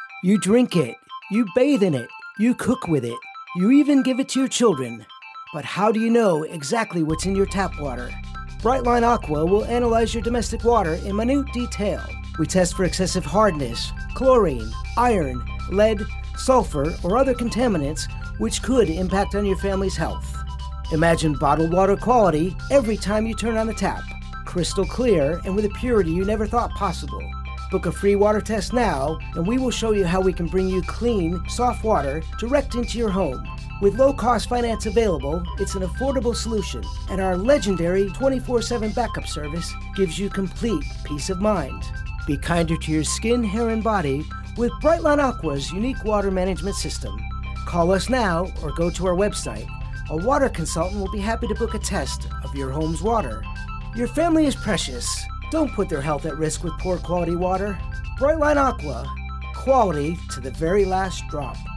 You drink it, you bathe in it, you cook with it, you even give it to your children. But how do you know exactly what's in your tap water? Brightline Aqua will analyze your domestic water in minute detail. We test for excessive hardness, chlorine, iron, lead, sulfur, or other contaminants which could impact on your family's health. Imagine bottled water quality every time you turn on the tap. Crystal clear and with a purity you never thought possible. Book a free water test now, and we will show you how we can bring you clean, soft water direct into your home. With low-cost finance available, it's an affordable solution, and our legendary 24/7 backup service gives you complete peace of mind. Be kinder to your skin, hair, and body with Brightline Aqua's unique water management system. Call us now or go to our website. A water consultant will be happy to book a test of your home's water. Your family is precious. Don't put their health at risk with poor quality water. Brightline Aqua, quality to the very last drop.